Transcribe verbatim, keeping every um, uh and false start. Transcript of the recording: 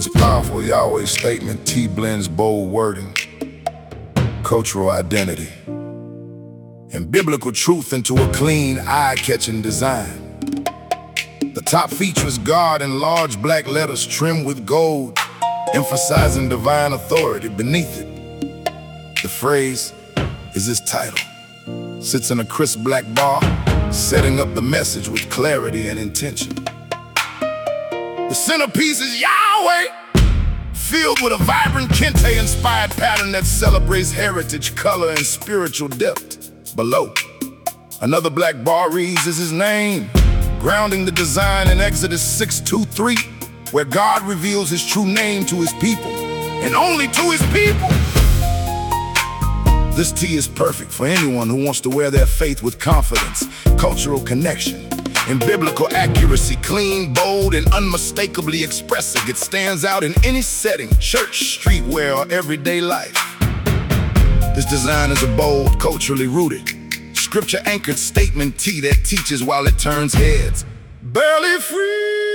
This powerful Yahweh statement T blends bold wording, cultural identity, and biblical truth into a clean, eye-catching design. The top features God in large black letters trimmed with gold, emphasizing divine authority beneath it. The phrase is its title, sits in a crisp black bar, setting up the message with clarity and intention. The centerpiece is Yahweh, filled with a vibrant Kente-inspired pattern that celebrates heritage, color, and spiritual depth. Below, another black bar reads is his name, grounding the design in Exodus six two three, where God reveals his true name to his people, and only to his people. This tee is perfect for anyone who wants to wear their faith with confidence, cultural connection, and biblical accuracy. Clean, bold, and unmistakably expressive, it stands out in any setting, church, streetwear, or everyday life. This design is a bold, culturally rooted, scripture-anchored statement tee that teaches while it turns heads. Barely free.